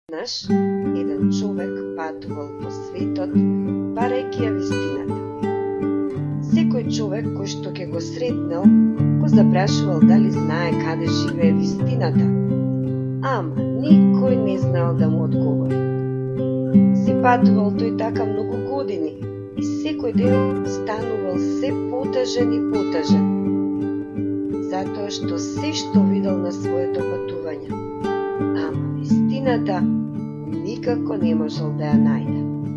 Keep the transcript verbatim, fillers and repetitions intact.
Еднаш, еден човек патувал по светот, барајќи ја вистината. Секој човек кој што ќе го сретнал, го запрашувал дали знае каде живее вистината, ама никој не знаел да му одговори. Си патувал тој така многу години и секој ден станувал се потажен и потажен, затоа што се што видел на своето патување, ама вистината никако не можел да ја најде.